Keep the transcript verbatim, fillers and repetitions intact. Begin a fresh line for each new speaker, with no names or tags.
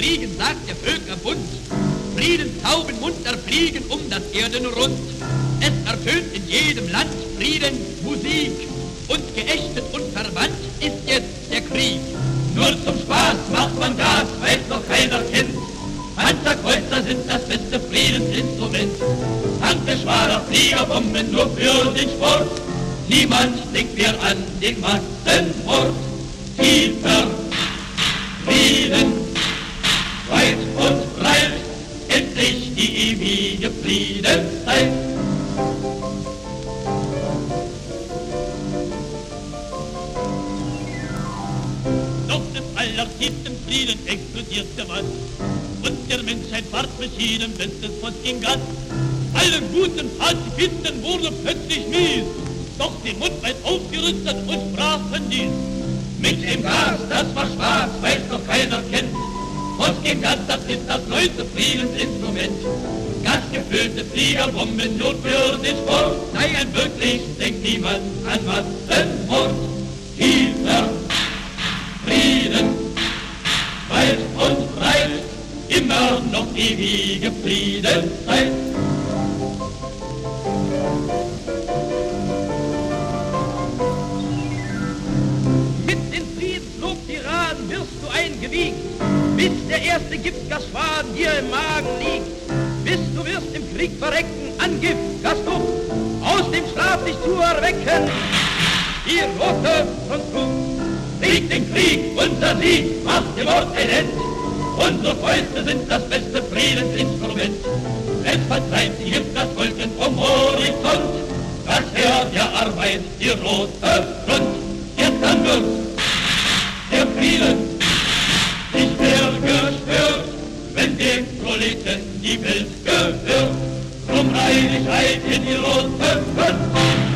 fliegen, sagt der Völkerbund. Friedenstauben munter fliegen um das Erdenrund. Es ertönt in jedem Land Friedensmusik. Und geächtet und verwandt ist jetzt der Krieg. Nur zum Spaß macht man Gas, weil's noch keiner kennt. Panzerkreuzer sind das beste Friedensinstrument. Danke schwarer Fliegerbomben nur für den Sport. Niemand denkt mehr an den Massenmord. Tiefer Frieden, weit und breit, endlich die ewige Friedenszeit. Doch im allertiefsten Frieden explodiert der Mann. Und der Menschheit ward beschieden, bestes Post ging Gas. Allen guten Pazifisten wurde plötzlich mies, doch den Mund weit aufgerüstet und sprachen dies. Mit dem Gas, das war schwarz, weil's noch keiner kennt. Post ging Gas, das ist das neueste Friedensinstrument. Gasgefüllte Fliegerbomben nur für den Sport. Nein, wirklich denkt niemand an Massenmord. Tiefer Frieden, weit und breit, immer noch ewige Friedenszeit. Mit den Friedenslob-Tiraden wirst du eingewiegt, bis der erste Giftgasschwaden dir im Magen liegt. Bis du wirst im Krieg verrecken an Giftgasduft, aus dem Schlaf dich zu erwecken, die rote Frontflucht. Sieg den Krieg, unser Sieg, macht dem Ort ein End. Unsere Fäuste sind das beste Friedensinstrument. Es vertreibt die Giftgaswolken vom Horizont. Das Heer der Arbeit, die rote Front. Jetzt dann wird der Frieden nicht mehr gestört, wenn dem Proleten die Welt gehört. Drum rein ich rein in die rote Front.